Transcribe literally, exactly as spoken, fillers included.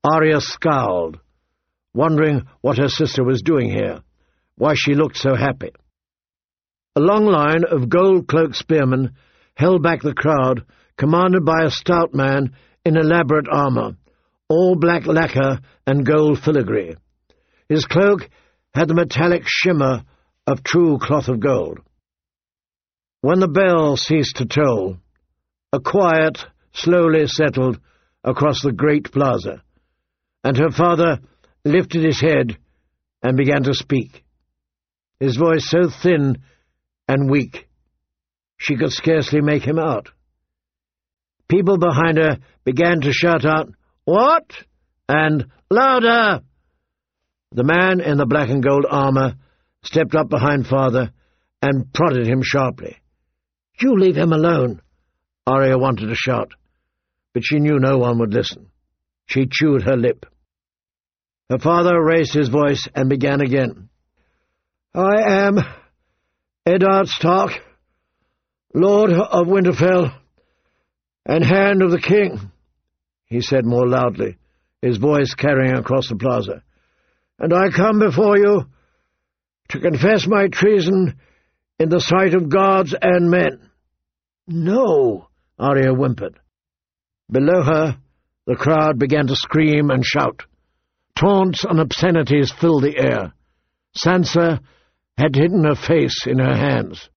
Arya scowled, wondering what her sister was doing here, why she looked so happy. A long line of gold-cloaked spearmen held back the crowd, commanded by a stout man in elaborate armour, all black lacquer and gold filigree. His cloak had the metallic shimmer of true cloth of gold. When the bell ceased to toll, a quiet slowly settled across the great plaza, and her father lifted his head and began to speak, his voice so thin and weak she could scarcely make him out. People behind her began to shout out, "What?" and "Louder!" The man in the black and gold armour stepped up behind father and prodded him sharply. "You leave him alone," Arya wanted to shout, but she knew no one would listen. She chewed her lip. Her father raised his voice and began again. "I am Eddard Stark, Lord of Winterfell, and Hand of the King," he said more loudly, his voice carrying across the plaza. "And I come before you to confess my treason in the sight of gods and men." "No," Arya whimpered. Below her, the crowd began to scream and shout. Taunts and obscenities filled the air. Sansa had hidden her face in her hands.